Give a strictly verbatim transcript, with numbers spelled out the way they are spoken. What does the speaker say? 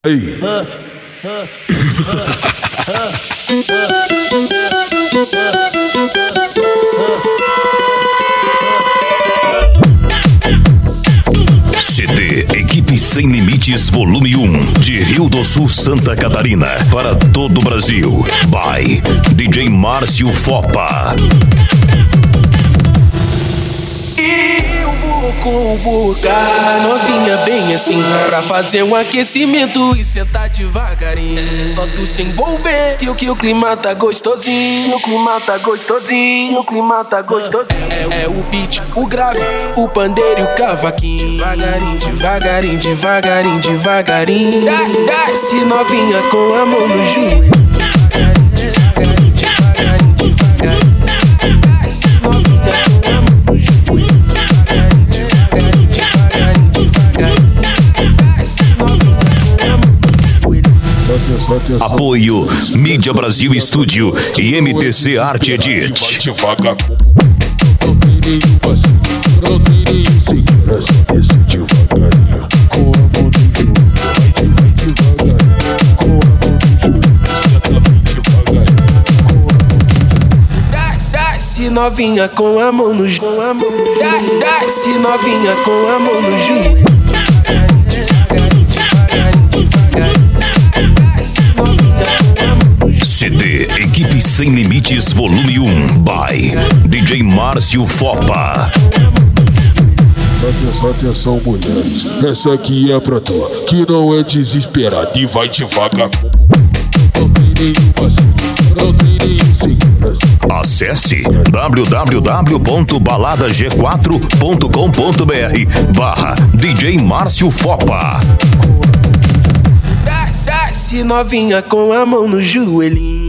Ei. C D Equipe Sem Limites Volume um, de Rio do Sul, Santa Catarina, para todo o Brasil, by D J Márcio Fopa. Eu vou convocar a novinha bem assim, pra fazer um aquecimento e sentar devagarinho. Só tu se envolver que o que o clima tá gostosinho. O clima tá gostosinho, o clima tá gostosinho. É, é o beat, o grave, o pandeiro e o cavaquinho. Devagarinho, devagarinho, devagarinho, devagarinho. Desce novinha com a mão no joelho. Devagarinho, devagarinho, devagarinho. Desce novinha com a mão no joelho. Apoio Mídia Brasil Estúdio e M T C Arte Edit. Desce novinha com a mão no joelho. Desce novinha com a mão no joelho. C D Equipe Sem Limites Volume um, by D J Márcio Fopa. Atenção, atenção, mulheres, essa aqui é pra tu, que não é desesperado e vai devagar. Acesse w w w ponto balada g quatro ponto com ponto b r barra D J Márcio Fopa. Desce novinha com a mão no joelhinho.